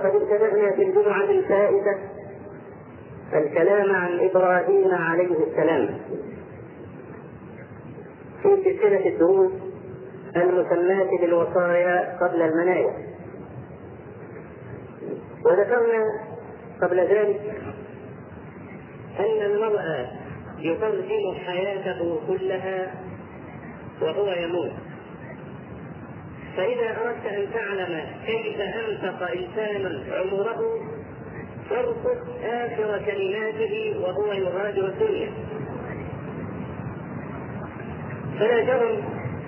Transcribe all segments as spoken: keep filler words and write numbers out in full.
وقد ابتدأنا في الجمعة الفائتة الكلام عن إبراهيم عليه السلام في سلسلة الدروس المسماة بالوصايا قبل المنايا. وذكرنا قبل ذلك أن المرء يقدم حياته كلها وهو يموت، فإذا أردت أن تعلم كيف أنفق إنسان عمره فارصد آخر كلماته وهو يغادر الدنيا. فلا جرم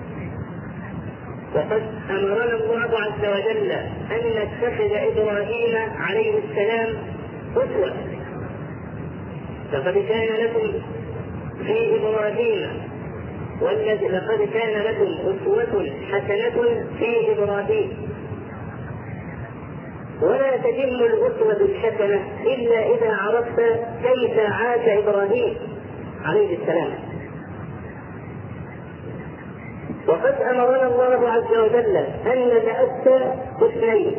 وقد أمرنا الله عز وجل أن نتخذ إبراهيم عليه السلام أسوة. لقد كان لكم في إبراهيم والذي لقد كان لكم أسوة حسنة في إبراهيم. ولا تتم الأسوة الحسنة إلا إذا عرفت كيف عاش إبراهيم عليه السلام. وقد أمرنا الله عز وجل أن نتأسى باثنين،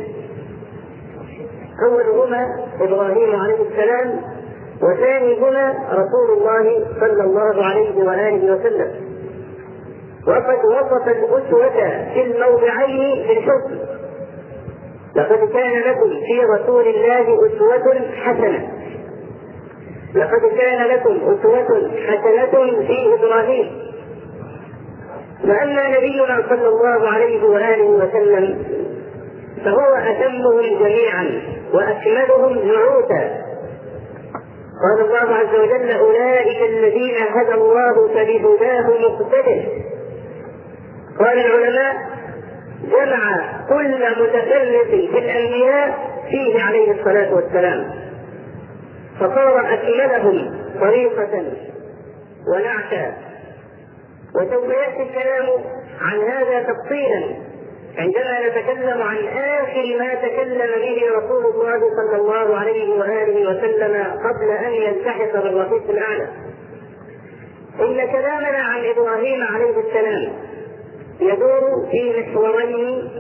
أولهما إبراهيم عليه السلام، وثانيهما رسول الله صلى الله عليه وآله وسلم. وقد وصف الأسوة في الموضعين بالحسن. لقد كان لكم في رسول الله أسوة حسنة. لقد كان لكم أسوة حسنة في إبراهيم. وأما نبينا صلى الله عليه وآله وسلم فهو أتمهم جميعا وأكملهم نعوتا. قال الله عز وجل: أولئك الذين هدى الله فبهداه مقتده. قال العلماء: جمع كل متفرق في الأنبياء فيه عليه الصلاة والسلام، فصار أكملهم طريقة ونعتا. وسوف يأتي الكلام عن هذا تفصيلا عندما نتكلم عن آخر ما تكلم به رسول الله صلى الله عليه وآله وسلم قبل أن يلتحق بالرفيق الأعلى. إن كلامنا عن إبراهيم عليه السلام يدور في محورين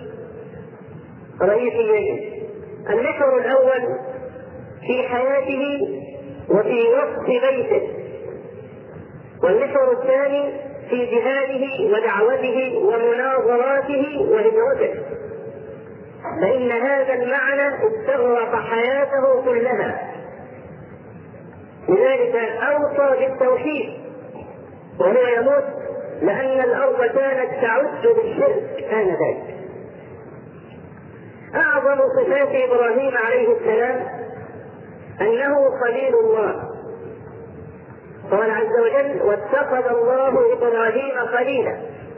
رئيسيين. المحور الأول في حياته وفي وسط بيته، والمحور الثاني في جهاده ودعوته ومناظراته وهجرته. فإن هذا المعنى استغرق حياته كلها، لذلك أوصى بالتوحيد وهو يموت، لأن الأرض كانت تعد بالشرك آنذاك. أعظم صفات إبراهيم عليه السلام أنه خليل الله. قال عز وجل: واتخذ الله إبراهيم خليلا.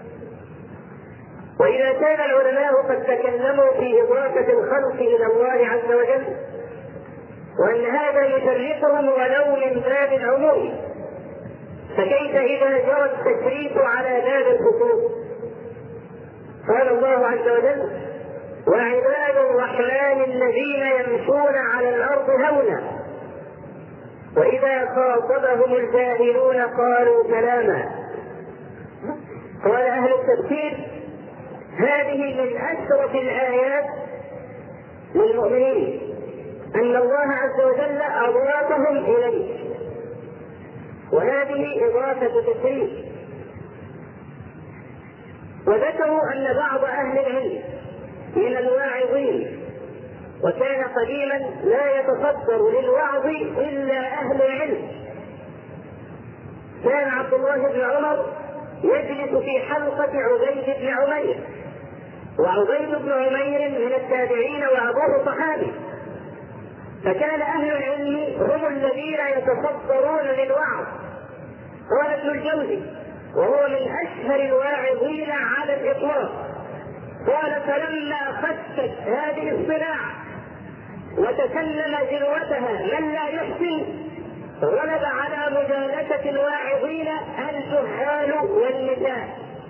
وإذا كان العلماء قد تكلموا في إضافة الخلق إلى الله عز وجل وأن هذا يشرفهم ولو من باب العموم، فكيف إذا جرى التشريف على باب الخصوص؟ قال الله عز وجل: وعباد الرحمن الذين يمشون على الأرض هونا وإذا خاطبهم الجاهلون قالوا سلاما. قال أهل التفسير: هذه من أشرف الآيات للمؤمنين، أن الله عز وجل أضافهم إليه، وهذه إضافة تشريف. وذكروا أن بعض أهل العلم من الواعظين، وكان قديما لا يتصدر للوعظ إلا أهل العلم، كان عبد الله بن عمر يجلس في حلقة عبيد بن عمير، وعبيد بن عمير من التابعين وأبوه صحابي، فكان أهل العلم هم الذين يتصدرون للوعظ. قال ابن الجوزي وهو من أشهر الواعظين على الإطلاق، قال: فلما خست هذه الصناعة وتكلم ذروتها من لا يحسن غلب على مجالسة الواعظين الجهال والنساء،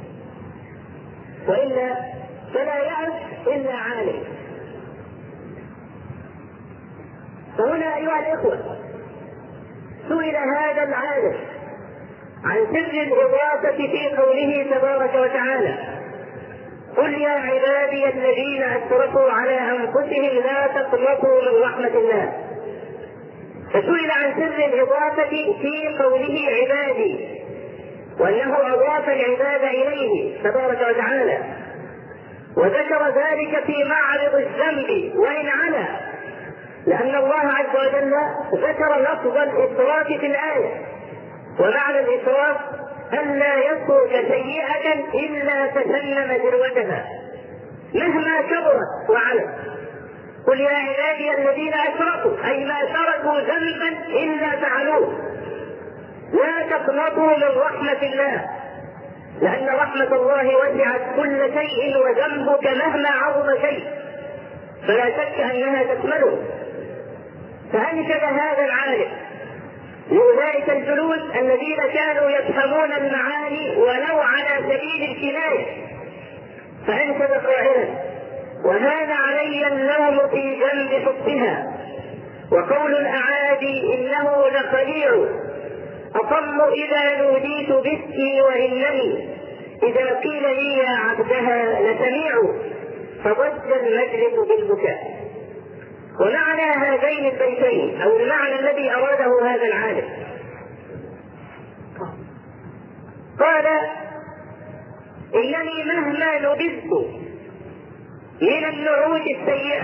وإلا فلا يعرف إلا عالم. فهنا أيها الإخوة سئل هذا العالم عن سر الإضافة في قوله تبارك وتعالى: قل يا عبادي الذين أسرفوا على أنفسهم لا تقنطوا من رحمة الله. فسئل عن سر الإضافة في قوله عبادي، وأنه أضاف العباد إليه تبارك وتعالى، وذكر ذلك في معرض الذنب وإن علا، لأن الله عز وجل ذكر لفظ الإسراف في الآية، ومعنى الإسراف ألا يترك سيئة إلا تسلم ذروتها مهما كبرت وعلت. قل يا عبادي الذين أشركوا أي ما تركوا ذنبا إلا فعلوه، لا تقنطوا من رحمة الله، لأن رحمة الله وسعت كل شيء، وذنبك مهما عظم شيء فلا شك أنها تشمله. فأنشد هذا العالم لأولئك الجلوس الذين كانوا يفهمون المعاني ولو على سبيل الكناية، فأنشد قائلا: وهذا علي اللوم في جنب حبها، وقول الأعادي إنه لخليع، أطل إذا نوديت باسمي وإنني إذا قيل لي يا عبدها لسميع، فضج المجلس بالبكاء. ومعنى هذين البيتين أو المعنى الذي أراده هذا العالم، قال: إنني مهما نبذت من النعوت السيئة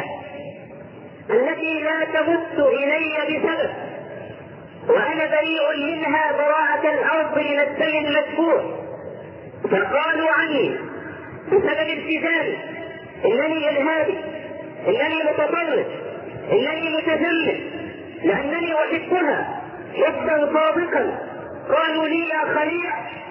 التي لا تمت إلي بسبب، وأنا بريء منها براءة الأرض من الدم المدفوع، فقالوا عني بسبب التزامي إنني إرهابي، إنني متطرف، إنني متذمر، لأنني أحبها حبا صادقا. قالوا لي يا خليع: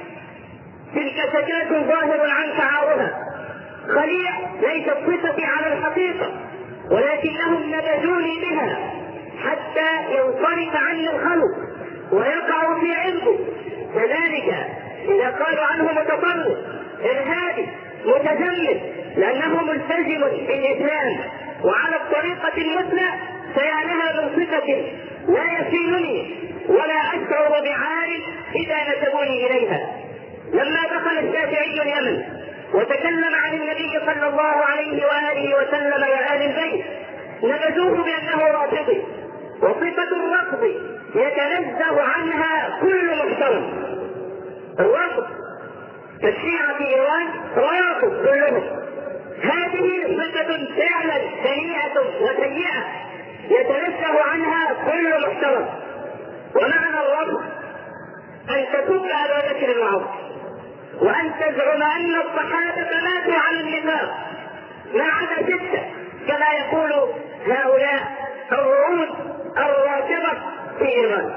تلك سكات ظاهر عنك عارها. خليع ليست صفتي على الحقيقة، ولكنهم نبذوني بها حتى ينصرف عني الخلق ويقع في عرضه. كذلك إذا قالوا عنه متطرف، إرهابي، متذمر، لأنه ملتزم بالإسلام وعلى الطريقة المثلى، فيا لها من صفة لا يفينني ولا أشعر بعار إذا نسبوني إليها. لما دخل الشافعي اليمن وتكلم عن النبي صلى الله عليه وآله وسلم وآل البيت، نبذوه بأنه رافضي، وصفة الرفض يتنزه عنها كل محترم. الرفض كالشيعة في إيران روافض كلهم، هذه صفة فعلا سيئة وسيئة يتنزه عنها كل محترم. ومعنى الرفض أن تسب أبا بكر وعمر، وأن تزعم أن الصحابة ماتوا على النفاق ما عدا ستة كما يقول هؤلاء الرؤوس الرافضة في إيران،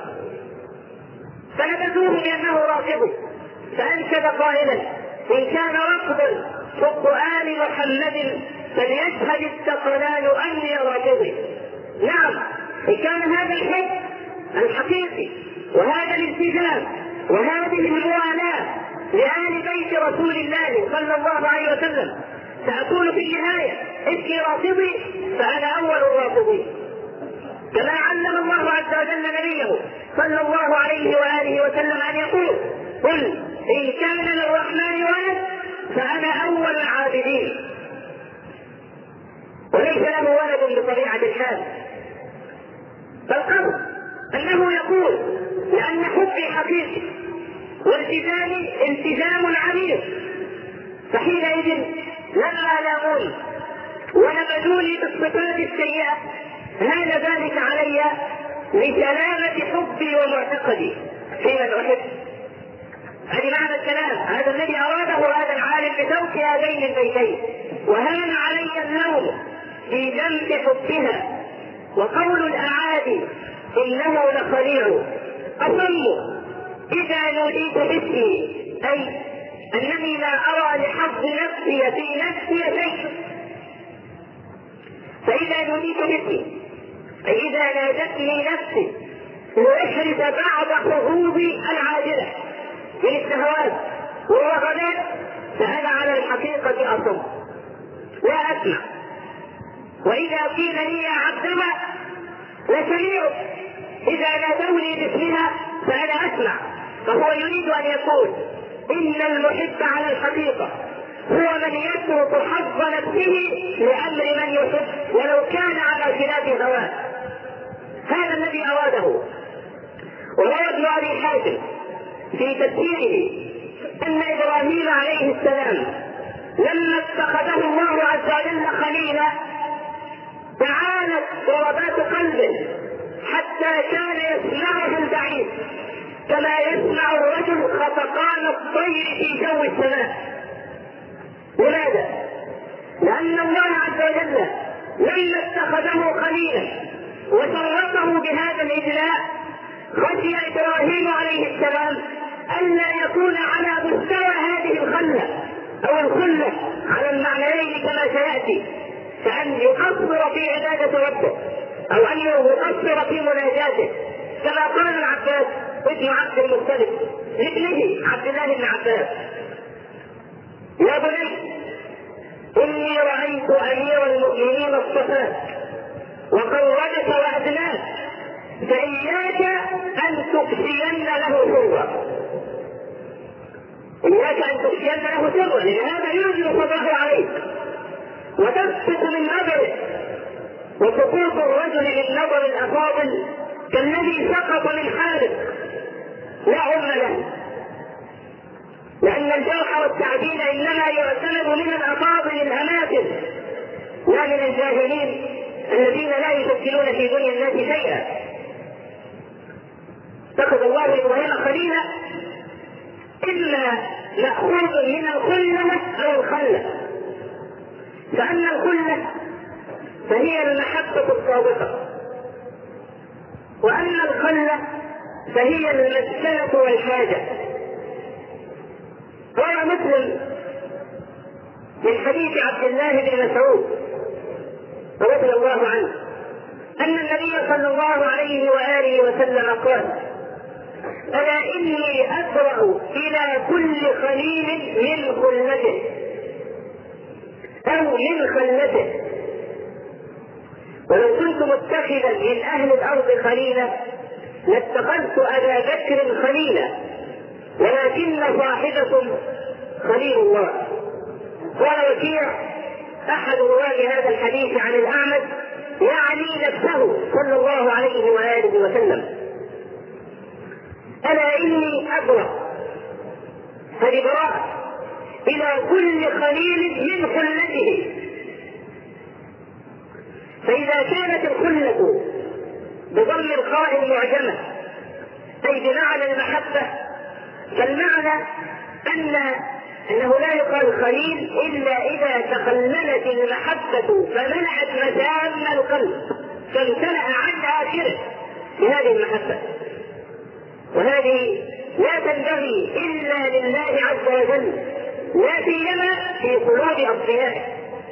فنبذوه بأنه رافضي. فأنشد قائلا: إن كان رفضا حب آل محمد فليشهد الثقلان أني رافضي. نعم، إن كان هذا الحب الحقيقي وهذا الالتزام وهذه الموالاة لآل بيت رسول الله صلى الله عليه وسلم، سأقول في النهاية اسمي رافضي فأنا أول الرافضين، كما علم الله عز وجل نبيه صلى الله عليه وآله وسلم أن يقول: قل إن كان للرحمن ولد فأنا أول العابدين. وليس له ولد بطبيعة الحال، فالقصد أنه يقول: لأن حبي حقيقي والتزامي التزام عميق، فحينئذ لما لاموني ونبذوني بالصفات السيئة هان ذلك علي لسلامة حبي ومعتقدي في من أحب. هذه معنى الكلام، هذا الذي أراده هذا العالم بتوك هذين البيتين: وهان علي اللوم في ذنب حبها، وقول الأعادي إنه لخليع، أصم إذا نوديت باسمي، أي أنني لا أرى لحظ نفسي في نفسي شيء. فإذا نوديت باسمي أي إذا نادتني نفسي لأحرز بعض حظوظي العاجلة من الشهوات والرغبات، فأنا على الحقيقة أصم لا أسمع. وإذا قيل لي يا عبدها لسميع، إذا نادوني باسمها فأنا أسمع. فهو يريد أن يقول إن المحب على الحقيقة هو من يترك حظ نفسه لأمر من يحب ولو كان على خلاف هواه. هذا الذي أراده. وروى ابن أبي حاتم في تفسيره أن إبراهيم عليه السلام لما اتخذه الله عز وجل خليلا تعالت ضربات قلبه حتى كان يسمعه البعيد كما يسمع الرجل خفقان الطير في جو السماء. لماذا؟ لأن الله عز وجل لما اتخذه خليلا وشرفه بهذا الإجلاء خشي إبراهيم عليه السلام ألا يكون على مستوى هذه الخلة أو الخلة على المعنيين كما سيأتي، كأن يقصر في عبادة ربه أو أن يقصر في مناجاته، كما قال العباس ابن عبد المطلب لابنه عبد الله بن عباس: يا بني إني رأيت أمير المؤمنين الصفات وقربك وأدناك فإياك أن تفشين له سرا. إياك أن تفشين له سرا، لأن هذا يوجد صداه عليك وتسقط من نظره. وسقوط الرجل من نظر الأفاضل كالذي سقط من حالق لا عم له، لأن الجرح والتعديل إنما يعتمد من الأفاضل الأماكن لا من الجاهلين الذين لا يشكلون في دنيا الناس شيئا. اتخذ الله إبراهيم خليلا إما مأخوذ من الخلة أو الخلة، فأن الخلة فهي المحبة الصادقة، وأما الخلة فهي المسكنة والحاجة. روى مسلم من حديث عبد الله بن مسعود رضي الله عنه أن النبي صلى الله عليه وآله وسلم قال: ألا إني أسرع إلى كل خليل من خلته أو من خلته، ولو كنت متخذا من أهل الأرض خليلا لاتخذت أبا بكر خليلا ولكن صاحبكم خليل الله. قال وكيع أحد رواة هذا الحديث عن الأعمش يعني نفسه صلى الله عليه وآله وسلم: ألا إني أبرأ، هذه براءة، إلى كل خليل من خلته. فإذا كانت الخلة بضم الخاء المعجمة أي بمعنى المحبة، فالمعنى أن أنه لا يقال خليل إلا إذا تخللت المحبة فملأت مسام القلب فامتلأ عن آخره بهذه المحبة، وهذه لا تنبغي إلا لله عز وجل، لا سيما في قلوب أصفيائه.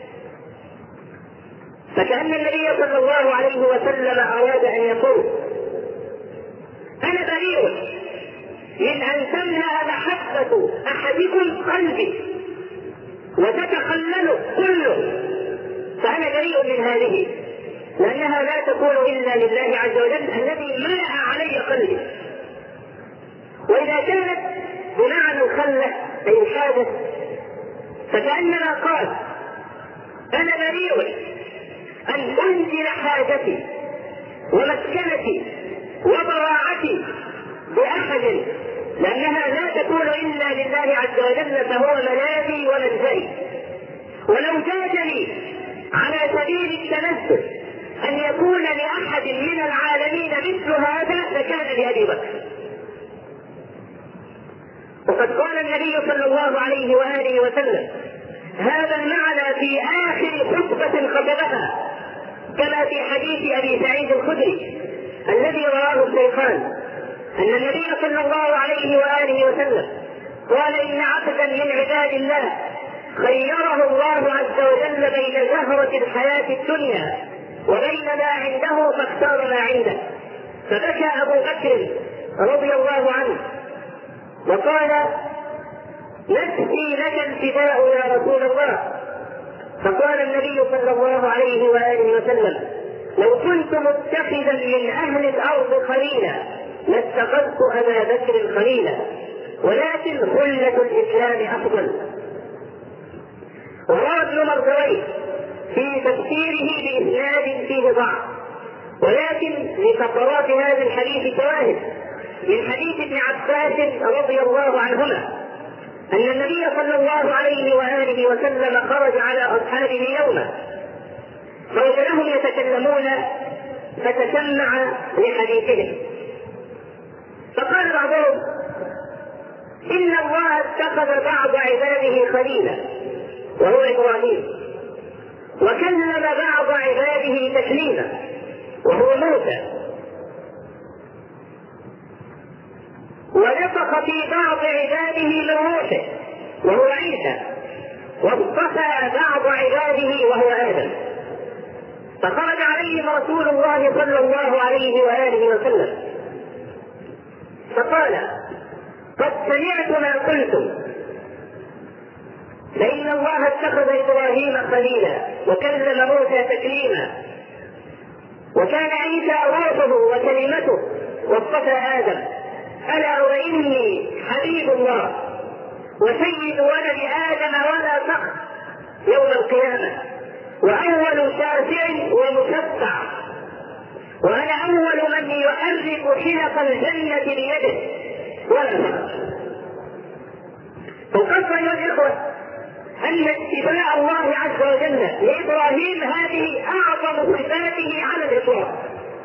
فكأن النبي صلى الله عليه وسلم أراد أن يقول: أنا بريء من أن تملأ محبة أحدكم قلبي وتتخلله كله، فأنا بريء من هذه، لأنها لا تكون إلا لله عز وجل الذي ملأ علي قلبي. وإذا كانت بمعنى الخلة أي الحادث فكأنما قال: أنا بريء أن أنزل حاجتي ومسكنتي وضراعتي بأحد، لأنها لا تكون إلا لله عز وجل، فهو ملاذي وملجئي. ولو جاءني على سبيل التنزل أن يكون لأحد من العالمين مثل هذا لكان لأبي بكر. وقد قال النبي صلى الله عليه وآله وسلم هذا المعنى في آخر خطبة خطبها، كما في حديث أبي سعيد الخدري الذي رواه الشيخان أن النبي صلى الله عليه وآله وسلم قال: إن عبدا من عباد الله خيره الله عز وجل بين زهرة الحياة الدنيا وبين ما عنده فاختار ما عنده. فبكى أبو بكر رضي الله عنه وقال: نفسي لك الفداء يا رسول الله. فقال النبي صلى الله عليه وآله وسلم: لو كنت متخذا من أهل الأرض خليلا لاتخذت أبا بكر خليلا، ولكن خلة الإسلام أفضل. وروى ابن مردويه في تفسيره بإسناد فيه ضعف، ولكن لفقرات هذا الحديث شواهد من حديث ابن عباس رضي الله عنهما أن النبي صلى الله عليه وآله وسلم خرج على أصحابه يوما فوجدهم يتكلمون فتسمع لحديثهم، فقال بعضهم: إن الله اتخذ بعض عباده خليلا وهو إبراهيم، وكلم بعض عباده تكليما وهو موسى، ونفخ في بعض عباده من روحه وهو عيسى، واصطفى بعض عباده وهو آدم. فخرج عليهم رسول الله صلى الله عليه وآله وسلم فقال: قد سمعت ما قلتم، فإن الله اتخذ إبراهيم خليلا وكلم موسى تكليما، وكان عيسى روحه وكلمته، واصطفى آدم. ألا وإني حبيب الله وسيد ولد آدم ولا فخر يوم القيامة، وأول شافع ومشفع، وأنا أول من يحرك حلق الجنة بيده ولا فخر. فالقصة أيها الإخوة أن اتباع الله عز وجل لإبراهيم هذه أعظم صفاته على الإطلاق،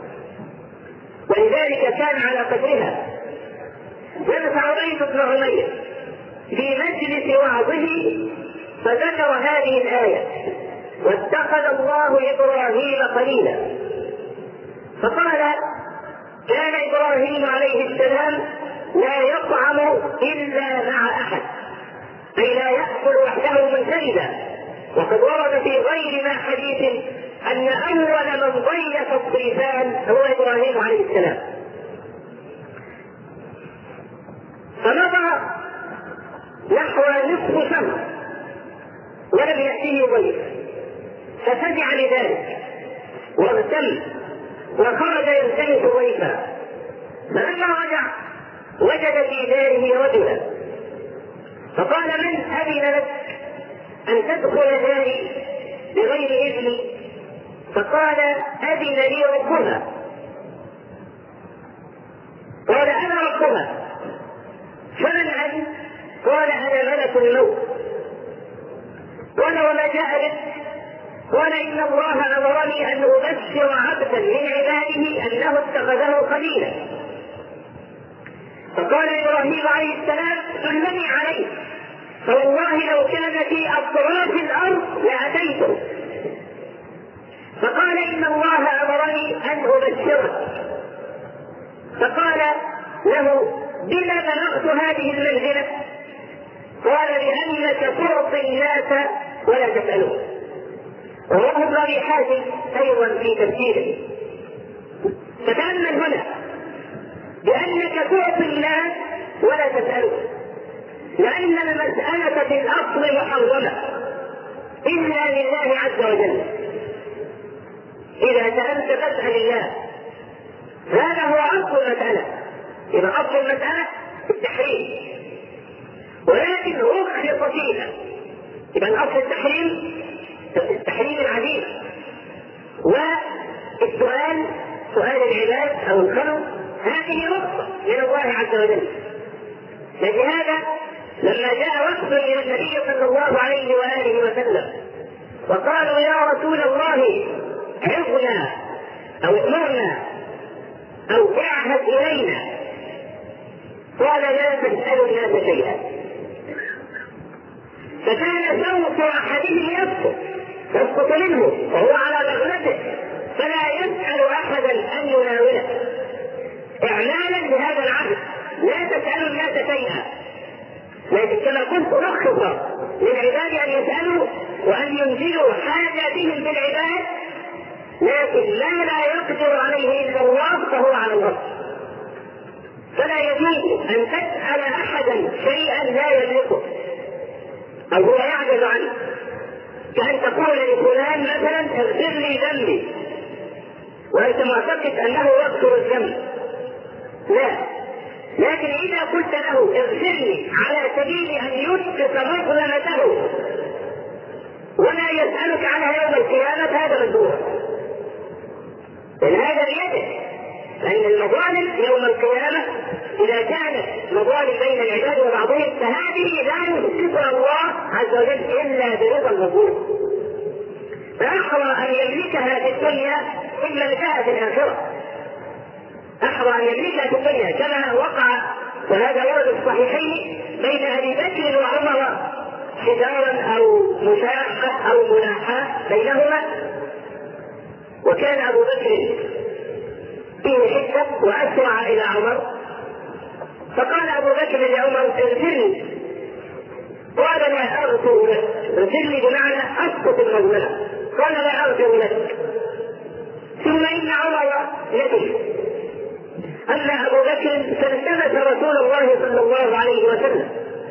ولذلك كان على قدرها. جلس عبيد بن عمير في مجلس وعظه فذكر هذه الآية: واتخذ الله إبراهيم خليلا. فقال: كان إبراهيم عليه السلام لا يطعم إلا مع أحد، أي لا يأكل وحده منفردا. وقد ورد في غير ما حديث أن أول من ضيف الضيفان هو إبراهيم عليه السلام. فمضى نحو نصف شهر ولم يأتيه ضيف، ففزع لذلك واغتم وخرج يلتمس ضيفا. فلما رجع وجد في داره رجلا، فقال: من أذن لك أن تدخل داري بغير إذني؟ فقال: أذن لي ربها. قال: أنا ربها. فمن أذن؟ قال: أنا ملك الموت. قال: وما جاء بك؟ قال: إن الله أمرني أن أبشر عبدا من عباده أنه اتخذه خليلا. فقال إبراهيم عليه السلام: سلمي عليه، فوالله لو كان في أطراف الأرض لأتيته. فقال: إن الله أمرني أن أبشرك. فقال له: بما بلغت هذه المنزلة؟ قال: بأنك تعطي الناس ولا تسألون. ورواه ابن أبي حاتم أيضا في تفسيره. فتأمل هنا بأنك تعطي الناس ولا تسألون، لأن المسألة في الأصل محرمة إلا لله عز وجل. إذا سألت فاسأل الله، هذا هو أصل المسألة. إذا أصل المسألة التحريم، ولكن رخص فيها. إذا الأصل التحريم، التحريم العديد، والسؤال سؤال العباد أو الخلق هذه رخصة من الله عز وجل. لهذا لما جاء وفد إلى النبي صلى الله عليه وآله وسلم وقالوا: يا رسول الله عظنا أو امرنا أو اعهد إلينا، قال: لا تسألوا الناس شيئا. فكان صوت أحدهم يسقط يسقط منه وهو على رغبته، فلا يسأل أحدا أن يناوله إعمالا بهذا العهد: لا تسألوا الناس شيئا. لكن كما قلت رخص للعباد أن يسألوا وأن ينزلوا حاجاتهم بالعباد، لكن ما لا يقدر عليه إلا الله فهو على الله. فلا يجوز أن تسأل أحدا شيئا لا يملكه أو هو يعجز عنه، كأن تقول لفلان مثلا: اغفر لي ذنبي، وأنت معتقد أنه يغفر الذنب. لا، لكن إذا قلت له اغفر لي على سبيل أن يسقط مظلمته ولا يسألك عنها يوم القيامة فهذا مجبور، لأن هذا بيده. لأن المظالم يوم القيامة إذا كانت مظالم بين العباد وبعضهم فهذه لا يسقطها الله عز وجل إلا برضا المظلوم، فأحرى أن يملكها في الدنيا إن ملكها في الآخرة، أحرى أن يملكها في الدنيا كما وقع وهذا ورد الصحيحين بين أبي بكر وعمر حجارا أو مشاحة أو مناحاة بينهما، وكان أبو بكر فيه حدة وأسرع إلى عمر، فقال أبو بكر لعمر اغفرني، قال لا أغفر لك، اغفرني بمعنى أسقط المظلمة، قال لا أغفر لك. ثم إن عمر ندم. أما أبو بكر فالتمس رسول الله صلى الله عليه وسلم،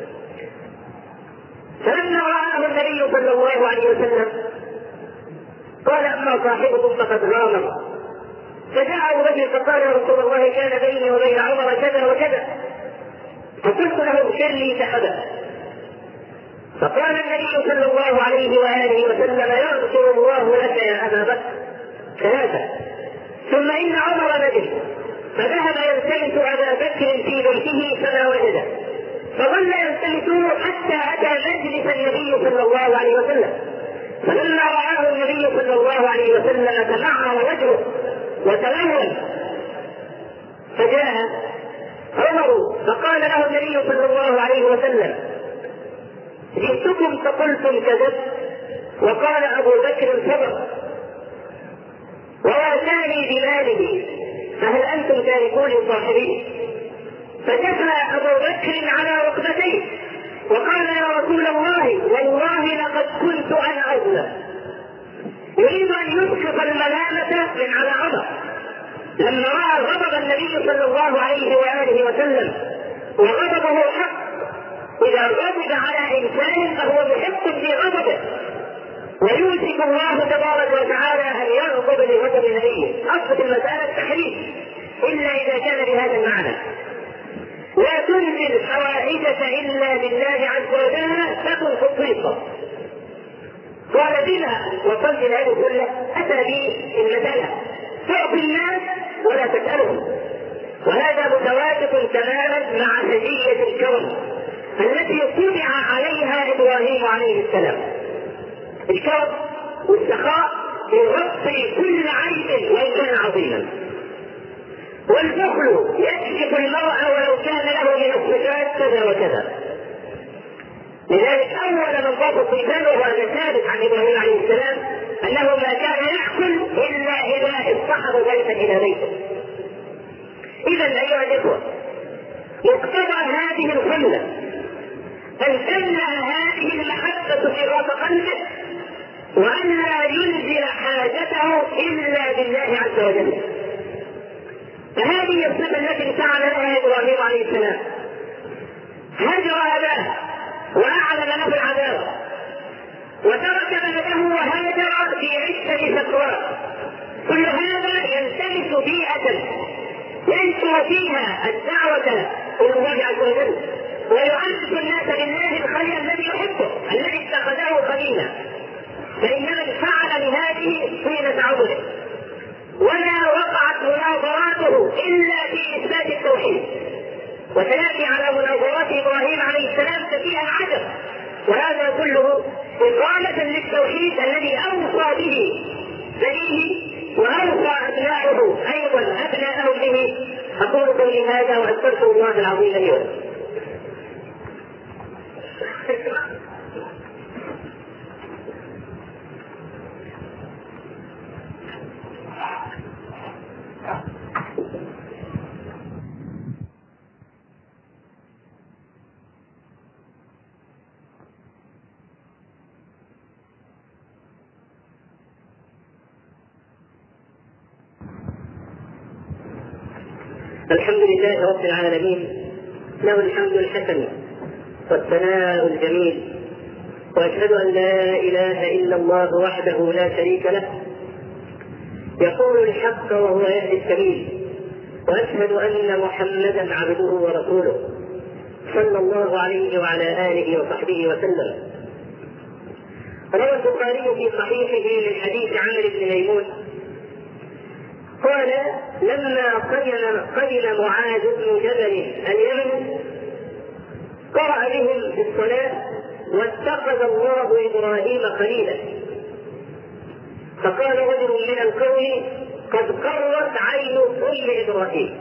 فلما رآه النبي صلى الله عليه وسلم قال أما صاحبكم فقد غامر، فجاء أبو بكر فقال يا رسول الله كان بيني وبين عمر كذا وكذا، فقلت له اغفر لي فأبى، فقال النبي صلى الله عليه وآله وسلم يغفر الله لك يا أبا بكر ثلاثة. ثم إن عمر ندم فذهب يلتمس أبا بكر في بيته فما وجده، فظل يلتمسه حتى أتى مجلس النبي صلى الله عليه وسلم، فلما رآه النبي صلى الله عليه وسلم تمعر وجهه وتلون، فجاء عمر فقال له النبي صلى الله عليه وسلم جئتكم فقلتم كذبت، وقال أبو بكر صبر وواساني بماله، فهل أنتم تاركون صاحبي؟ فجثى أبو بكر على ركبتيه وقال يا رسول الله والله لقد كنت أنا أظلم، يريد أن يسقط الملامة من على عمر لما رأى غضب النبي صلى الله عليه وآله وسلم، وغضبه حق، إذا غضب على إنسان فهو محق في غضبه، ويوشك الله تبارك وتعالى أن يغضب لغضب نبيه. أصل المسألة التحريم إلا إذا كان بهذا المعنى، لا تنزل الحوائج إلا لله عز وجل تكن خطيطة. قال بما وصلت الآية كلها أتى به المسألة تعطي الناس ولا تسألهم، وهذا متوافق تماما مع هدية الكرم التي طبع عليها إبراهيم عليه السلام. الكرم والسخاء يغطي كل عيب وإن كان عظيما، والبخل يكشف المرء ولو كان له من الصفات كذا وكذا. لذلك أول من ضاف الصفات وهذا ثابت عن إبراهيم عليه السلام أنه ما كان يأكل إلا إذا اصطحب بيتا إلى بيته. إذا أيها الإخوة مقتضى هذه الخلة أن تملأ هذه المحبة في رأس قلبه، وأن لا ينزل حاجته إلا بالله عز وجل. فهذه الصفة التي انفعل لها إبراهيم عليه السلام، هجر أباه وأعلن له العذاب وترك بلده وهاجر في عشة سكرات، كل هذا يلتمس بيئة ينشر فيها الدعوة إلى الله عز وجل ويعرف الناس بالله الخليل الذي يحبه الذي اتخذه خليلا، فإنما انفعل بهذه طيلة عمره ولا وقعت مناظراته إلا في إثبات التوحيد. وسيأتي على مناظرات إبراهيم عليه السلام كثيرا عجب، وهذا كله إقامة للتوحيد الذي أوصى به بنيه وأوصى أبناؤه أيضا أبناءهم به. أقول قولي هذا وأستغفر الله العظيم لي ولكم. الحمد لله رب العالمين، له الحمد الحسن والثناء الجميل، وأشهد أن لا إله إلا الله وحده لا شريك له يقول الحق وهو يهدي السبيل، وأشهد أن محمدا عبده ورسوله صلى الله عليه وعلى آله وصحبه وسلم. روى البخاري في صحيحه من حديث عمرو بن ميمون قال لما قدم قدم معاذ بن جبل اليمن قرأ بهم في الصلاة واتخذ الله إبراهيم خليلا، فقال رجل من القوم قد قرت عين أم إبراهيم،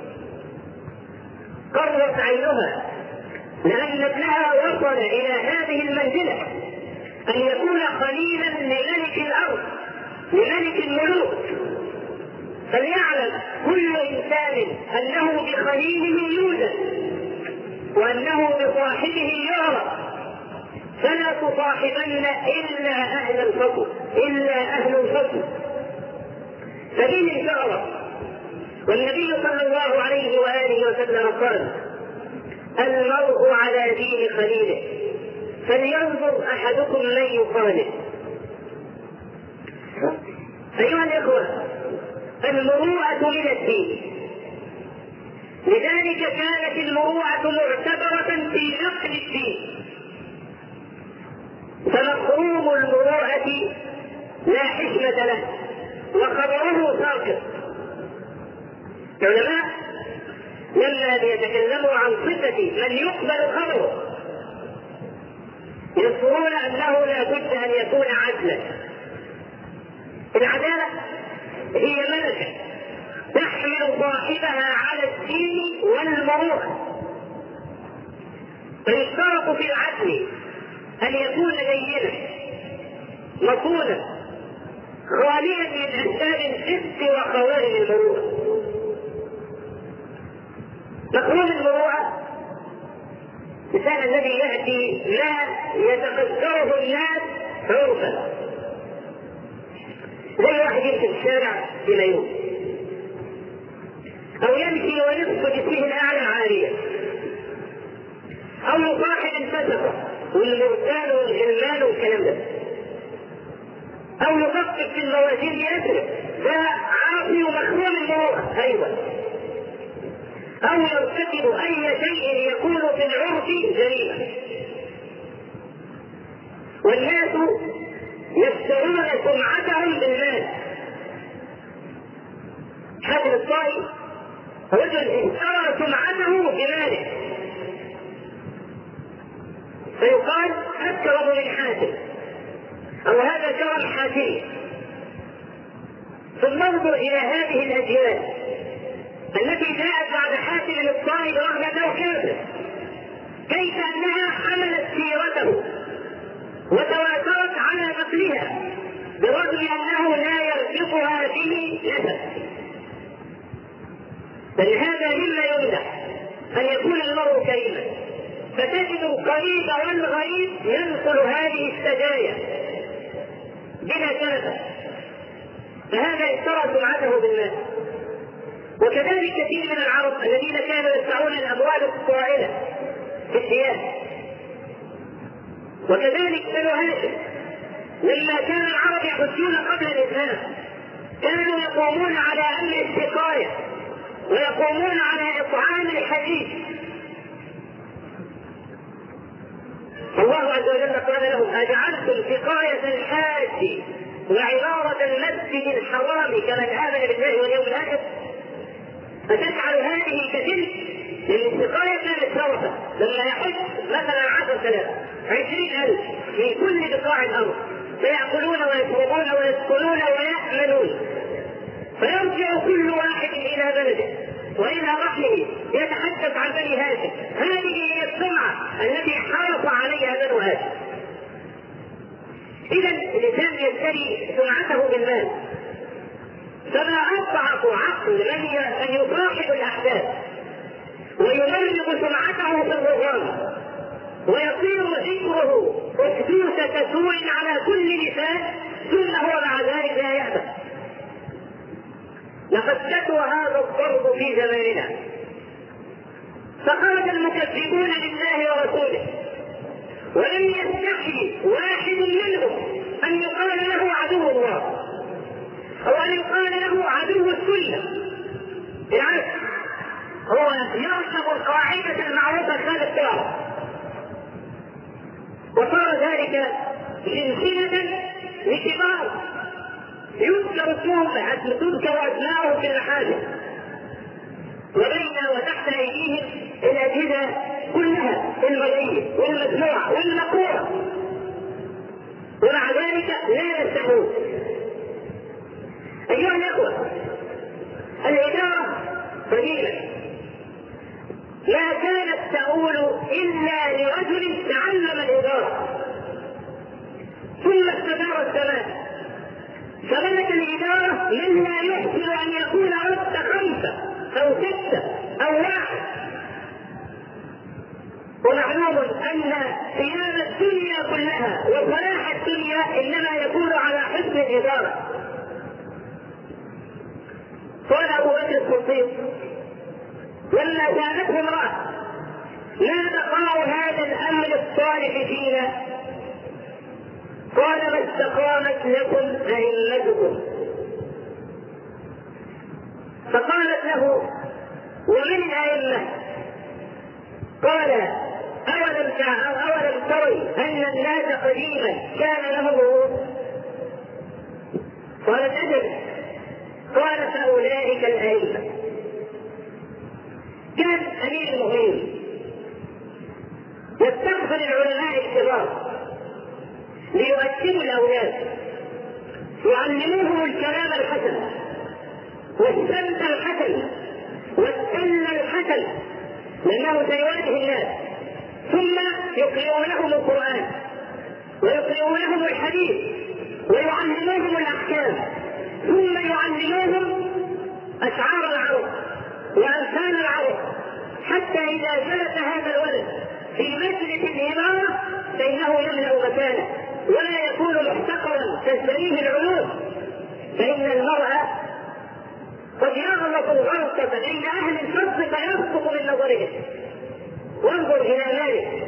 قرت عينها لأن ابنها وصل إلى هذه المنزلة أن يكون خليلا لملك الأرض لملك الملوك، فليعلم كل إنسان أنه بخليله يوجد وأنه بصاحبه يعرف، فلا تصاحبن إلا أهل الفضل إلا أهل الفضل فبه تعرف. والنبي صلى الله عليه وآله وسلم قال المرء على دين خليله فلينظر أحدكم من يخالف. أيها الإخوة، المروءة من الدين، لذلك كانت المروءة معتبرة في نقل الدين، فمفهوم المروءة لا حكمة له وخبره ساقط. العلماء لما يتكلموا عن صفة من يقبل خبره يذكرون أنه لا بد أن يكون عدلا. العدالة هي ملكة تحمل صاحبها على الدين والمروءة، فيشترط في العدل أن يكون دينا مصونا خاليا من أسباب الحس وخوارم المروءة. مفهوم المروءة مثال الذي يأتي ما يتقدره الناس عرفا، زي واحد يمشي في الشارع بمايوه أو يمشي ونصف جسمه الأعلى عارية، أو يصاحب الفسقة والمرتال والغلمان والكلام ده، أو يخفف في الموازين بأسره، ده عاصي ومخروم المروءة أيضا، أو يرتكب أي شيء يكون في العرف جريمة. والناس يشترون سمعتهم بالمال. حاتم الطائي رجل اشترى سمعته بماله، فيقال أكرم من حاتم أو هذا كرم حاتم. ثم انظر إلى هذه الأجيال التي جاءت بعد حاتم الطائي رغم أنه كافر، كيف أنها حملت سيرته وتواترت على نقلها برغم أنه لا يربطها به نسب. بل هذا مما يمدح أن يكون المرء كريما، فتجد القريب والغريب ينقل هذه السجايا بلا سبب، فهذا اشترى سمعته بالمال. وكذلك كثير من العرب الذين كانوا يدفعون الأموال الطائلة في الثياب، وكذلك بنو هاشم لما كان العرب يحجون قبل الإسلام كانوا يقومون على أمر السقاية ويقومون على إطعام الحديث. الله عز وجل قال لهم أجعلتم سقاية الحاج وعمارة المسجد الحرام كمن آمن بالله واليوم الآخر، فتجعل هذه كتلك لأن السقاية كانت شرفة لما يحج مثلا عشر آلاف عشرين ألف في كل بقاع الأرض فيأكلون ويشربون ويسكنون ويأمنون، فيرجع كل واحد إلى بلده وإلى رحمه يتحدث عن بني هاشم. هذه هي السمعة التي حرص عليها بنو هاشم. إذا الإنسان يشتري سمعته بالمال، فما أضعف عقل من يصاحب الأحداث ويمرض سمعته في الرغام ويصير ذكره أكدوسة سوء على كل لسان ثم هو مع ذلك لا يأبى. لقد كثر هذا الضرب في زماننا، فخرج المكذبون لله ورسوله ولم يستحي واحد منهم أن يقال له عدو الله أو أن يقال له عدو السنة. بالعكس هو يركب القاعدة المعروفة خالف الطاعة، وصار ذلك سلسلة لكبار يذكر اسمهم تذكر اسماءهم في المحافل، وبين وتحت ايديهم الاجهزه كلها المرئيه والمسموعه والمقروءه، ومع ذلك لا يستحون. ايها الاخوه، الاداره قديما ما كانت تؤول الا لرجل تعلم الاداره ثم استدار الزمان، فملك الاداره من لا يحسن ان يكون رد خمسه او سته او واحد. ومعلوم ان قيام الدنيا كلها وصلاح الدنيا انما يكون على حسن الاداره. قال ابو بكر الصديق لما كانته امراه: ما بقاء هذا الامر الصالح فينا؟ قال: ما استقامت لكم ائمتكم. فقالت له: ومن الائمه؟ قال: اولم اولم تري ان الناس قديما كان لهم رؤوس؟ قالت: اجل. قال: فاولئك الائمه. كان امير المؤمنين يستقبل العلماء الكبار ليؤدبوا الاولاد، يعلموهم الكلام الحسن والسمت الحسن والسن الحسن، لانه سيواجه الناس، ثم يقرؤونهم القران ويقرؤونهم الحديث ويعلموهم الاحكام، ثم يعلموهم اشعار العرب وامثال العرب، حتى اذا جلس هذا الولد في مجلس الامامه فانه يملا مكانه ولا يكون محتقرا تزدريه العلوم. فان المرء قد يغلط الغلطه بين اهل الفضل فيسقط من نظرهم. وانظر الى مالك،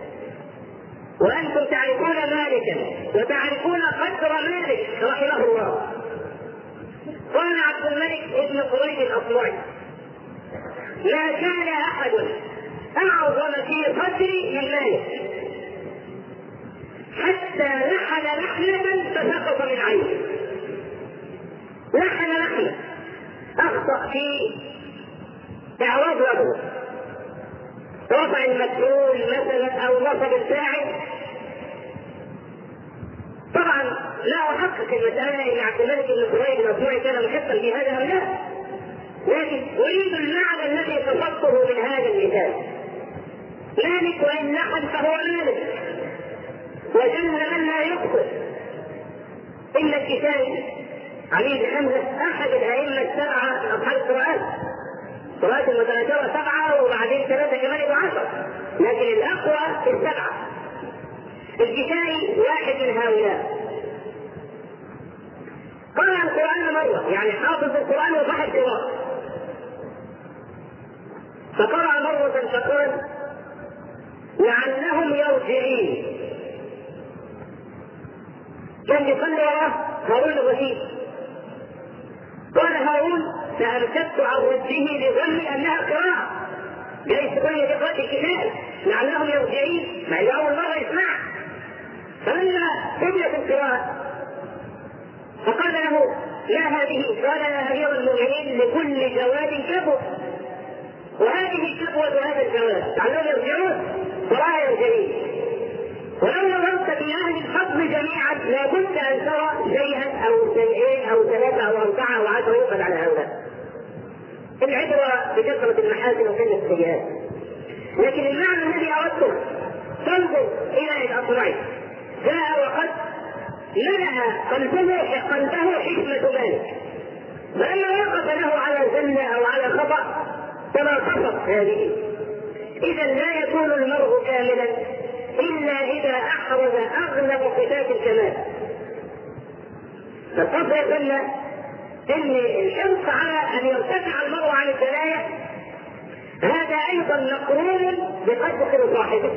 وانتم تعرفون مالكا وتعرفون قدر مالك رحمه الله. قال عبد الملك ابن قريش الاصمعي: ما كان احد اعظم في قدري من مالك حتى لحن لحنه فسقط من عينه. لحن لحنه اخطا في اعراض له، رفع المسؤول مثلا او نصب الفاعل. طبعا لا احقق المساله ان عبد الملك بن قريش الاصمعي كان محقا في هذا او لا، لكن اريد المعنى الذي قصدته من هذا المثال. مالك وان لحن فهو مالك، وجل من لا يخطئ. ان الكسائي عميد حمزه احد الائمه السبعه اصحاب القراءات، قراءات المتناثره سبعه وبعدين ثلاثه كمان يبقوا عشره، لكن الاقوى في السبعه. الكسائي واحد من هؤلاء. قرأ القرآن مرة، يعني حافظ القرآن وصاحب قراءة. فقرأ مرة فقال: لعلهم يرجعين. كان يصلي وراه هارون الرشيد. قال هارون: فأمسكت عن رده لظن أنها قراءة، جاي تقول لي قراءة الكتاب لعلهم يرجعين، ما هي أول مرة يسمع. فلما قبلت القراءة فقال له: لا هذه. قال: يا امير المؤمنين لكل جواد كبوة، وهذه كبوة هذا الجواد لعلهم يرجعون ولا يرجعين. ولو نظرت في اهل الفضل جميعا لابد ان ترى شيئا او شيئين او ثلاثه او اربعه او عشره يؤخذ على هؤلاء. العبره بكثره المحاسن وقله السيئات. لكن المعنى الذي اردته تنظر الى الاصبعين، جاء وقد ملأ قلبه قلبه حكمة مالك، فلما وقف له على زلة أو على خطأ تناقصت هذه. إذا لا يكون المرء كاملا إلا إذا أحرز أغلب صفات الكمال. فالقصد يقول إن الحرص على أن يرتفع المرء عن الدناية هذا أيضا مقرون بقدر صاحبه.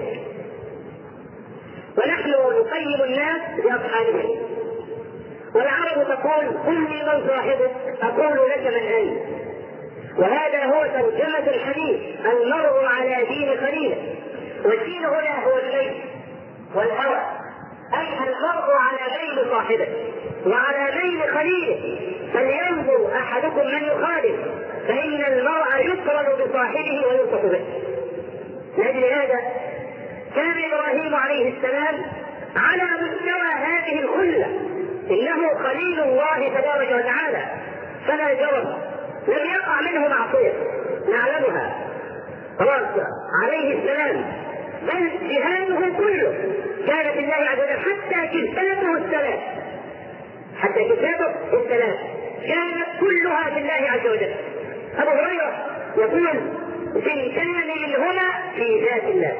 ونحن نقيم الناس بأصحابهم، والعرب تقول: قل لي من صاحبك أقول لك من أنت. وهذا هو ترجمة الحديث: المرء على دين خليله. والدين هنا هو البيت والهوى أي المرء على ميل صاحبه وعلى ميل خليله، فلينظر أحدكم من يخالف، فإن المرء يقرن بصاحبه ويلصق به. لأجل هذا كان إبراهيم عليه السلام على مستوى هذه الخلة، إنه خليل الله تبارك وتعالى، فلا جرم لم يقع منه معصية نعلمها خلاص عليه السلام، بل جهاده كله كان في الله عز وجل، حتى كتابه الثلاث حتى كتابه الثلاث كانت كلها في الله عز وجل. أبو هريرة يقول ثنتان منهما في ذات الله،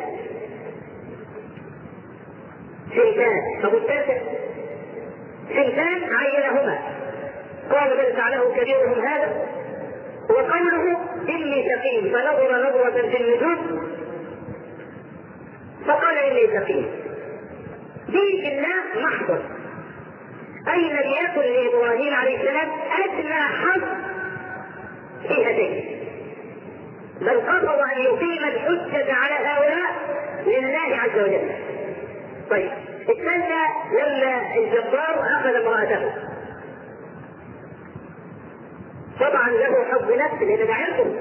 ثنتان. أبو التاسع ثنتان عينهما، قال بل فعله كبيرهم هذا، وقوله إني سقيم فنظر نظرة في النجوم فقال إني سقيم. دين في الله محضر، أي لم يكن لإبراهيم عليه السلام أدنى حظ في هذين، بل قصد أن يقيم الحجة على هؤلاء لله عز وجل. طيب الثالثة لما الجبار أخذ امرأته، طبعا له حب نفس لأن ده عرضه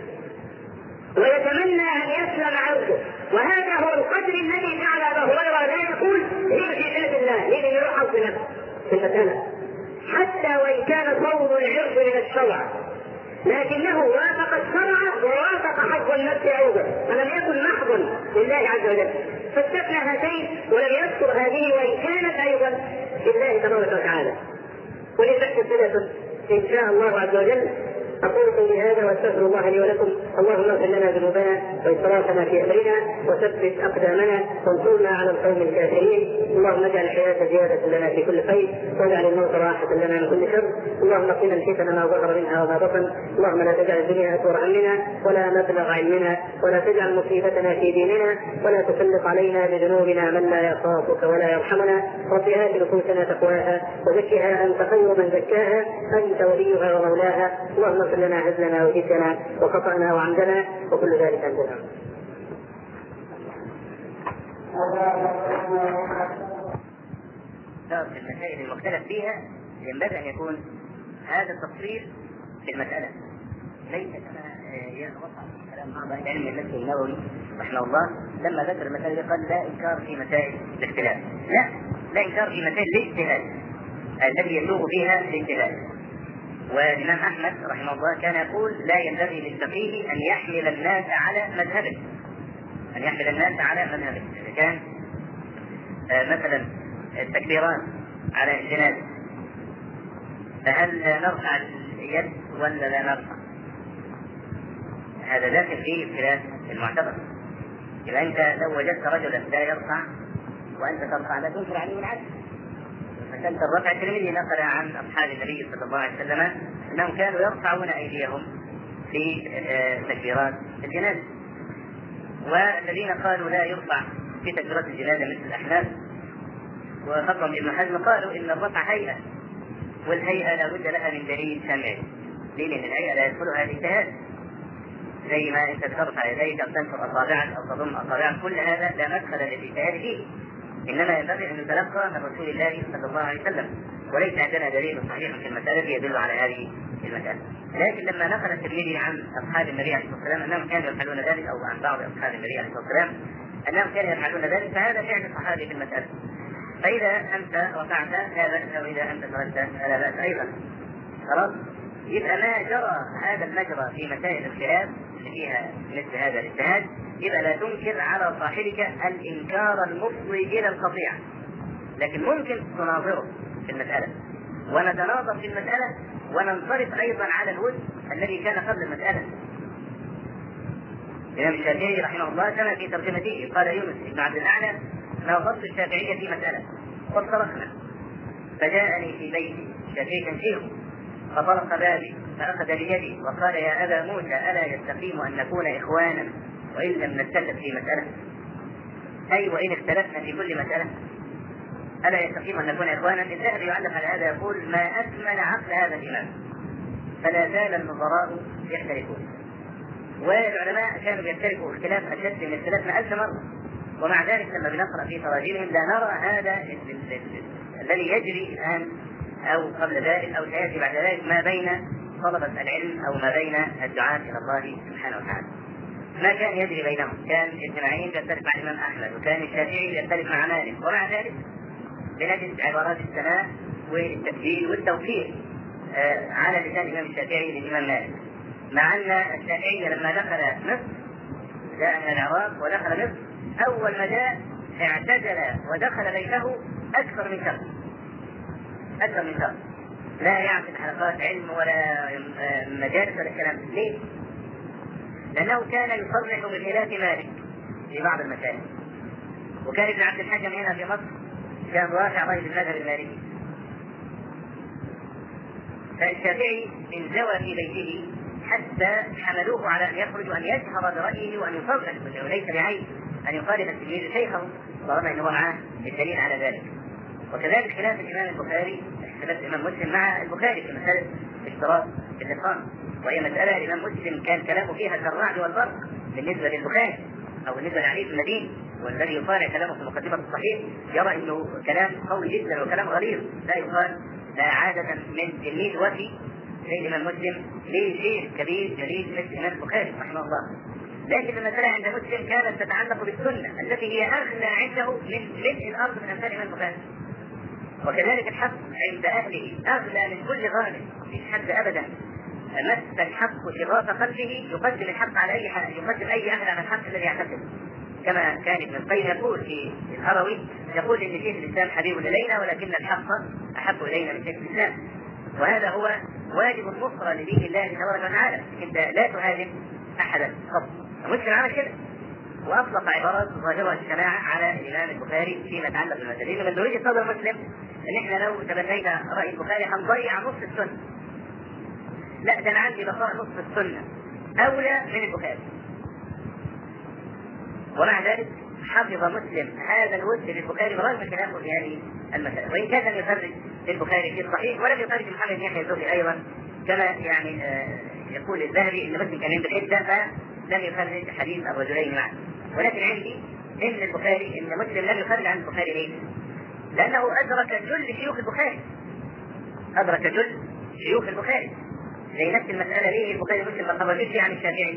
ويتمنى أن يسلم عرضه، وهذا هو القدر الذي جعل أبا هريرة لا يقول هي في ذات الله لأن له حظ نفس في المسألة، حتى وإن كان صوم العرض من الشرع، لكنه وافق الشرع ووافق حظ النفس أيضا، فلم يكن محضا لله عز وجل، فاستثنى هاتين ولم يذكر هذه وإن كانت أيضا لله تبارك وتعالى. ولذلك الثلاثة إن شاء الله عز وجل. أقول قولي هذا واستغفر الله لي ولكم. اللهم اغفر لنا ذنوبنا وإسرافنا في أمرنا وثبت أقدامنا وانصرنا على القوم الكافرين. اللهم اجعل الحياة زيادة لنا في كل خير واجعل الموت راحة لنا من كل شر. اللهم قنا الفتن ما ظهر منها وما بطن. اللهم لا تجعل الدنيا أكبر همنا ولا مبلغ علمنا ولا تجعل مصيبتنا في ديننا ولا تسلط علينا بذنوبنا من لا يخافك ولا يرحمنا. رب آت نفوسنا تقواها وزكها أنت خير من زكاها أنت وليها ومولاها. اللهم اغفر لنا هزلنا وجدنا وخطأنا وعمدنا وكل ذلك أنت نعم. في المسائل المختلف فيها ينبغي أن يكون هذا التفصيل في المسألة، ليس كما يتوقع كلام بعض أهل العلم مثل النووي رحمه الله لما ذكر المسائل قال لا إنكار في مسائل الاختلاف، لا لا إنكار في مسائل الاجتهاد الذي يسوغ فيها الاجتهاد. والإمام أحمد رحمه الله كان يقول لا ينبغي للفقيه أن يحمل الناس على مذهبه، أن يحمل الناس على مذهبه. إذا كان آه مثلا التكبيرات على الجنازة فهل نرفع اليد ولا لا نرفع؟ هذا داخل فيه خلاف المعتبر. إذا أنت لو وجدت رجلا لا يرفع وأنت ترفع لا تنكر عليه العدل. فكانت الرفع الترمذي نقل عن أصحاب النبي صلى الله عليه وسلم أنهم كانوا يرفعون أيديهم في تكبيرات الجنازة، والذين قالوا لا يرفع في تكبيرات الجنازة مثل الأحناف وخطهم ابن حزم قالوا إن الرفع هيئة، والهيئة لا بد لها من دليل سمعي، لأن الهيئة لا يدخلها الاجتهاد، زي ما أنت ترفع يديك أو تنشر أصابعك أو تضم أصابعك، كل هذا لا مدخل للاجتهاد فيه، إنما ينبغي أن يتلقى من رسول الله صلى الله عليه وسلم، وليس عندنا دليل صحيح في المسألة يدل على هذه المسألة. لكن لما نقل الترمذي عن أصحاب النبي عليه الصلاة والسلام أنهم كانوا يفعلون ذلك، أو عن بعض أصحاب النبي عليه الصلاة والسلام أنهم كانوا يفعلون ذلك، فهذا فعل الصحابي في المسألة. فإذا أنت رفعت لا بأس، وإذا أنت تردت فلا بأس أيضا. خلاص، يبقى ما جرى هذا المجرى في مسائل الخلاف اللي فيها مثل هذا الاجتهاد، يبقى لا تنكر على صاحبك الإنكار المفضي إلى القطيعة، لكن ممكن تناظره في المسألة ونتناظر في المسألة وننصرف أيضا على الوجه الذي كان قبل المسألة. الإمام الشافعي رحمه الله كما في ترجمته قال يونس بن عبد الأعلى ناظرت الشافعية في مسألة فافترقنا، فجاءني في بيتي الشافعي كان شيخ فطرق بابي فأخذ بيدي وقال يا أبا موسى ألا يستقيم أن نكون إخوانا وإن لم نتفق في مسألة؟ أي وإن اختلفنا في كل مسألة ألا يستقيم أن نكون إخوانا؟ الذهبي يعلق على هذا يقول ما أكمل عقل هذا الإمام، فلا زال النظراء يختلفون، والعلماء كانوا يختلفوا اختلاف أشد من اختلافنا ألف مرة، ومع ذلك لما بنقرأ في تراجمهم لا نرى هذا الذي يجري الآن أو قبل ذلك أو سيأتي بعد ذلك ما بين طلبة العلم أو ما بين الدعاة إلى الله سبحانه وتعالى. ما كان يجري بينهم، كان الجماعيين يختلف مع الإمام أحمد، وكان الشافعي يختلف مع مالك، ومع ذلك بنجد عبارات الثناء والتبجيل والتوفيق آه على لسان الإمام الشافعي للإمام مالك، مع أن الشافعي لما دخل مصر جاء من العراق ودخل مصر أول ما جاء اعتزل ودخل بيته أكثر من شهر أكثر من شهر لا يعقد حلقات علم ولا مجالس ولا الكلام. ليه؟ لأنه كان يصرح بخلاف مالك في بعض المسائل، وكان ابن عبد الحكم هنا في مصر كان رافع راي المذهب المالكي، فالشافعي انزوى في بيته حتى حملوه على أن يخرج وأن يجهر برأيه وأن يصرح، وليس بعيب أن يخالف التلميذ شيخه طالما أنه معه الدليل على ذلك. وكذلك خلاف الإمام البخاري خلاف الإمام مسلم مع البخاري في مسألة اشتراط الإتقان، وهي مسألة الإمام مسلم كان كلامه فيها كالرعد والبرق بالنسبة للبخاري أو بالنسبة لعلي بن المديني، والذي يصارع كلامه في مقدمة الصحيح يرى أنه كلام قوي جدا وكلام غليظ لا يقال عادة من تلميذ وفي زي الإمام مسلم لشيخ كبير جليل مثل الإمام البخاري رحمه الله. لكن المسألة عند مسلم كانت تتعلق بالسنة التي هي أغلى عنده من ملء الأرض من أمثال الإمام البخاري، وكذلك الحق عند أهله أغلى من كل غالب. مفيش حد أبدا مس الحق شغاف قلبه يقدم الحق على أي حد، يقدم أي أحد على الحق الذي يعتقده، كما كان ابن القيم يقول في الهروي يقول إن شيخ الإسلام حبيب إلينا ولكن الحق أحب إلينا من شيخ الإسلام. وهذا هو واجب النصرة لدين الله تبارك وتعالى، أنت لا تهاجم أحدا قط. مسلم عمل كده وأطلق عبارات ظاهرة الشناعة على الإمام البخاري فيما يتعلق بالمسائل. من ضروري صدر مسلم إن إحنا لو تبنينا رأي البخاري هنضيع نص السنة، لا ده أنا عندي بقاء نص السنة أولى من البخاري. ومع ذلك حفظ مسلم هذا الود للبخاري برغم خلافه في هذه المسائل، وإن كان لم يخرج للبخاري في الصحيح ولم يخرج محمد بن يحيى الزهري أيضا، كما يعني آه يقول الذهبي إن مسلم كان عند العدة فلم يخرج حديث الرجلين معا. ولكن عندي إن البخاري إن مسلم لم يخرج عن البخاري ليه؟ لأنه أدرك جل شيوخ البخاري، أدرك جل شيوخ البخاري. زي نفس المسألة ليه البخاري مسلم ما خرجش عن الشافعي؟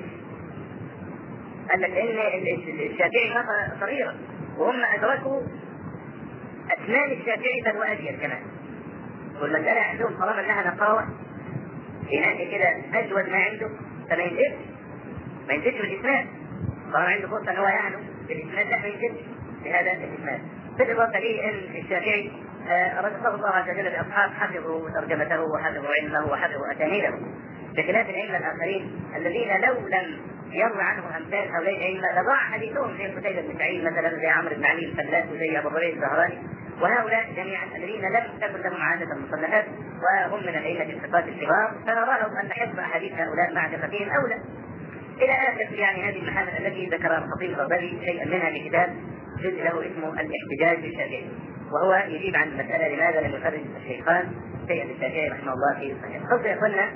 قال لك إن الشافعي مات صغيرا وهم أدركوا أسنان الشافعي بل وأجيل كمان، والمسألة عندهم طالما لها نقاوة يعني كده أجود ما عنده فما ينزلش ما ينزلش بالإسناد، طالما عنده فرصة أن هو يعلو بالإسناد لا ما ينزلش بهذا الإسناد. بالإضافة لي أن الشافعي رزقه الله عز وجل بأصحاب حفظوا ترجمته وحفظوا علمه وحفظوا أسانيده، بخلاف الأئمة الآخرين الذين لو لم يروي عنهم أمثال هؤلاء الأئمة لضاع حديثهم زي قتيبة بن سعيد مثلا، زي عمرو بن علي الفلاس، وزي أبو هريرة الزهراني، وهؤلاء جميعا الذين لم تكن لهم عادة المصنفات وهم من الأئمة الثقات الكبار، فنراهم أن حفظ أحاديث هؤلاء مع ثقتهم أولى. إلى آخر يعني هذه المحامل التي ذكرها الخطيب البغدادي شيئا منها في كتاب جزء له اسمه الاحتجاج بالشافعي، وهو يجيب عن المسألة لماذا لم يخرج الشيخان شيئا للشافعي رحمه الله في الصحيح. قصد يقولنا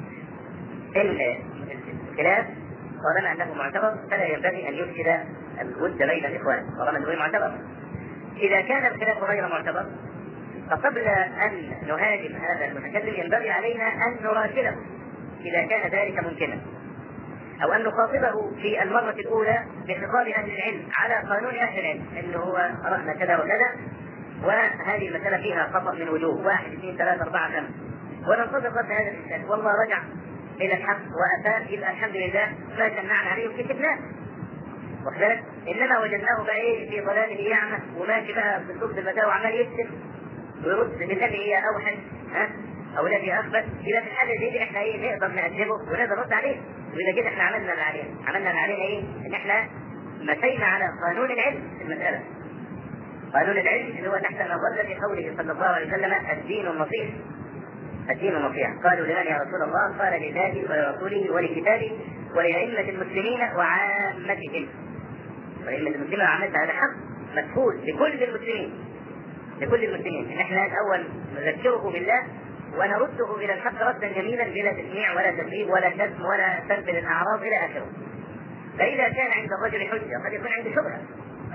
إن الخلاف طالما أنه معتبر فلا ينبغي أن يفسد الود بين الإخوان طالما أنه معتبر. إذا كان الخلاف غير معتبر فقبل أن نهاجم هذا المتكلم ينبغي علينا أن نراسله إذا كان ذلك ممكنا، أو أن نخاطبه في المرة الأولى بخطاب أهل العلم على قانون أهل العلم أنه هو رأنا كذا وكذا وهذه المسألة فيها خطأ من وجوه واحد اثنين ثلاثة أربعة خمسة، وننتظر رد هذا الإنسان والله رجع إلى الحق وأتى يبقى الحمد لله ما شنعنا عليه وكتبناه وكذلك. إنما وجدناه بقى إيه في ضلاله يعمى وماشي بقى في الصوت بالبداية وعمال يكتب ويرد بالتي هي أوحد ها أو الذي أخبث. إذا في الحالة دي احنا إيه نقدر نأدبه ونقدر نرد عليه، وإذا كده احنا عملنا اللي علينا عملنا اللي علينا إيه؟ إن احنا مشينا على قانون العلم في المسألة. قانون العلم اللي هو تحت مظلة في قوله صلى الله عليه وسلم الدين النصيحة. الدين النصيحة. قالوا لمن يا رسول الله؟ قال لله ولرسوله ولكتابه ولأئمة المسلمين وعامتهم. وأئمة المسلمين وعامتها هذا حق مدخول لكل المسلمين لكل المسلمين ان احنا الاول نذكره بالله ونرده الى الحق ردا جميلا بلا تسميع ولا تكذيب ولا شتم ولا سلب للاعراض الى اخره. فاذا كان عند الرجل حجه قد يكون عنده شبهه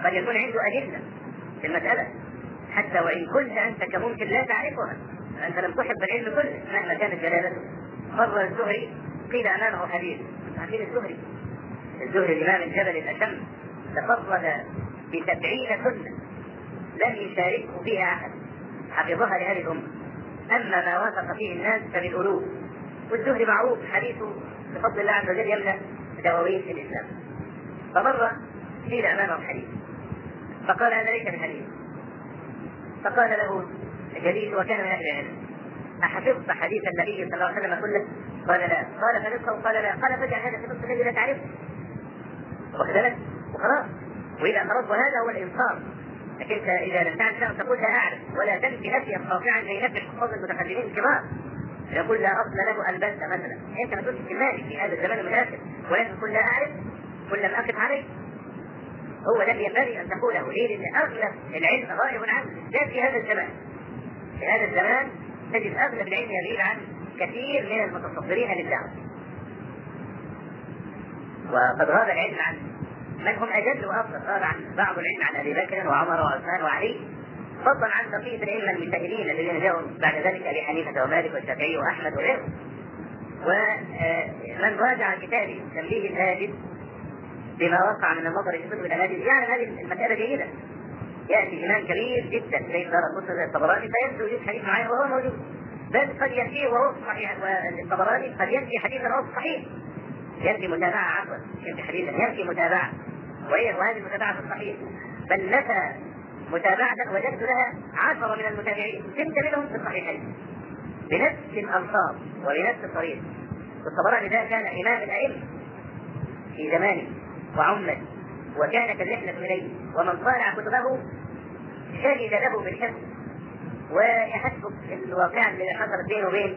قد يكون عنده أدلة في المسألة حتى وإن كنت أنت كممكن لا تعرفها، أنت لم تحب العلم كله مهما كانت جلالته. مر الزهري قيل أمامه حديث حديث الزهري الزهري الإمام الجبل الأشم تفرد بسبعين سنة لم يشاركه فيها أحد حفظها لهذه الأمة، أما ما وافق فيه الناس فبالألوف. والزهري معروف حديثه بفضل الله عز وجل يملأ دواوين في الإسلام. فمر قيل أمامه حديث فقال هذا ليس بحديث، فقال له جليل وكان من أهل العلم أحفظت حديث النبي صلى الله عليه وسلم كله؟ قال لا. قال فنصفه؟ قال لا. قال فاجعل هذا في نصف الذي لا تعرفه وخذلك وخلاص. وإذا أردت هذا هو الإنصاف، لكن إذا لم تعرف شيئا تقول لا أعرف، ولا تنفي نفيا قاطعا زي نفي الحفاظ المتقدمين الكبار يقول لا أصل له البس مثلا. أنت ما تقولش كلماتك في هذا الزمان المتأخر، ولكن قل لا أعرف، قل لم أقف عليه. هو الذي ينبغي أن تقوله. ليه؟ لأن أغلب العلم غائب عنه لا في هذا الزمان. في هذا الزمان تجد أغلب العلم يغيب عن كثير من المتصدرين للدعوة، وقد غاب العلم عن من هم أجل وأفضل. غاب عن بعض العلم عن أبي بكر وعمر وعثمان وعلي، فضلا عن بقية الأئمة المجتهدين الذين جاءوا بعد ذلك أبي حنيفة ومالك والشافعي وأحمد وغيرهم. ومن راجع كتاب تنبيه الهاجد بما وقع من النظر في كتب الأناجيل يعلم هذه المسألة جيدة. يأتي إمام كبير جدا زي دار القدس زي الطبراني فينسى وجود حديث معين وهو موجود، بل قد يأتيه وهو صحيح. والطبراني قد يأتي حديثا وهو صحيح، يأتي متابعة عفوا يأتي حديثا يأتي متابعة، وهذه المتابعة الصحيح بل نفى متابعة وجدت لها عشرة من المتابعين ستة منهم في الصحيحين بنفس الألفاظ وبنفس الطريق. والطبراني ده كان إمام الأئمة في زمانه وعمه، وكانت الرحلة إليه، ومن طالع كتبه شهد له بالحفظ. ويحسب الواقع الذي حصل بينه وبين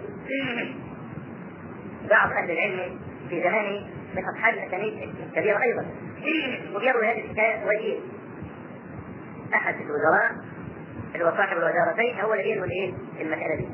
بعض أهل العلم في زمانه من أصحاب الأسانيد الكبيرة أيضا، ويروي هذه الحكاية وجيه. أحد الوزراء اللي هو صاحب الوزارتين هو الذي يروي الايه المسألة دي.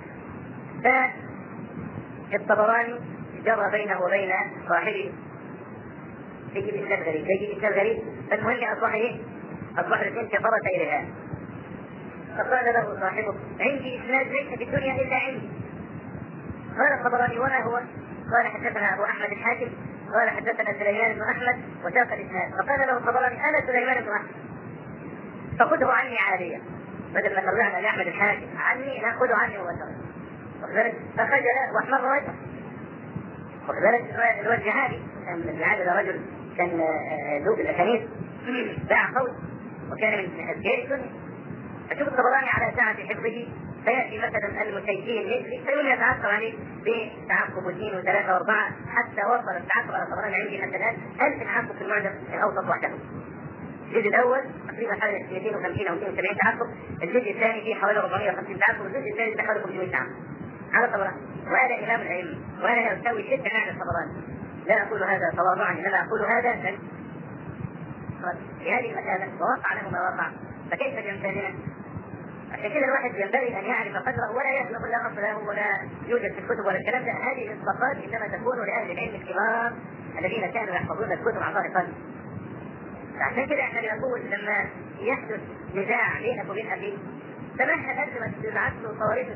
فالطبراني جرى بينه وبين صاحبه تجي بإسناد غريب تجي بإسناد غريب، فالمهم أصبح ايه؟ أصبح الاثنين كفرت إليها. فقال له صاحبه عندي إسناد ليس في الدنيا إلا عندي. قال الطبراني وما هو؟ قال حدثنا أبو أحمد الحاكم قال حدثنا سليمان بن أحمد وساق الإسناد. فقال له الطبراني أنا سليمان بن أحمد فخذه عني عاليا، بدل ما طلعنا لأحمد الحاكم عني نأخذه عني مباشرة. فخجل واحمر وجهه. وكذلك الجهادي كان الجهادي ده رجل كان ذو الأسانيد باع قوس وكان من أذكار السنة. فشوف الطبراني على ساعة حفظه فيأتي مثلا المشيكين مثلي فيقوم يتعقب عليه بتعقب اثنين وثلاثة وأربعة حتى وصل التعقب على الطبراني عندي مثلا ألف تعقب في المعجم الأوسط وحده. الجزء الأول تقريبا حوالي مئتين وخمسين أو مئتين وسبعين تعقب، الجزء الثاني فيه حوالي أربعمئة وخمسين تعقب، والجزء الثالث حوالي خمسمئة تعقب على الطبراني. وهذا إمام العلم وأنا لا أسوي شدة عن الطبراني، لا أقول هذا تواضعا إنما أقول هذا بل في هذه المسألة ووقع له ما وقع، فكيف بأمثالنا؟ عشان كده الواحد ينبغي أن يعرف قدره ولا يخلق لا أصل له ولا يوجد في الكتب ولا الكلام ده. هذه الإطلاقات إنما تكون لأهل العلم الكبار الذين كانوا يحفظون الكتب عن ظهر قلب. عشان كده احنا بنقول لما يحدث نزاع بينك وبين أخيك تمهل قبل ما تبعث له صواريخ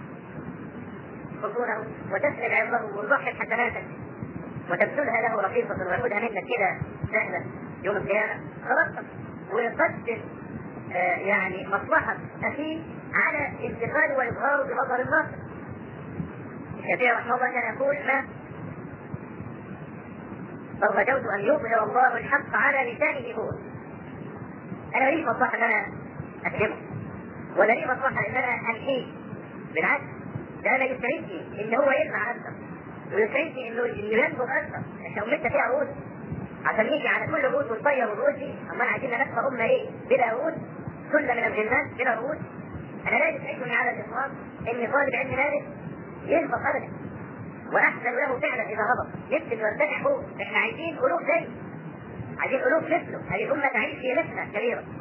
خصونه وتسأل عرضه وتضحك حسناتك وتبذلها له رخيصة ويأخذها منك كده سهلة يوم القيامة خلاص، ويقدم آه يعني مصلحة أخيه على انتقاله وإظهاره بمظهر الناصر. الشافعي رحمه الله كان يقول ما فرجوت أن يظهر الله الحق على لسانه هو. أنا لي مصلحة أن أنا أكلمه ولا لي مصلحة أن أنا أنحيه، بالعكس ده أنا يسعدني إن هو يسمع أكثر ويسعدني إنه ينبغ أكثر. عشان أمتنا فيها عود عشان نيجي على كل عود ونطير الرؤوس دي، أما عايزين نبقى أمة إيه بلا عود كل من الغلمان بلا رؤوس. أنا لا يسعدني على الإطلاق إن طالب علم نادر يهبط أبدا، وأحسن له فعلا إذا هبط نفسه يرتفع فوق. إحنا عايزين ألوف زي عايزين ألوف مثله، هذه الأمة تعيش في نسمة كبيرة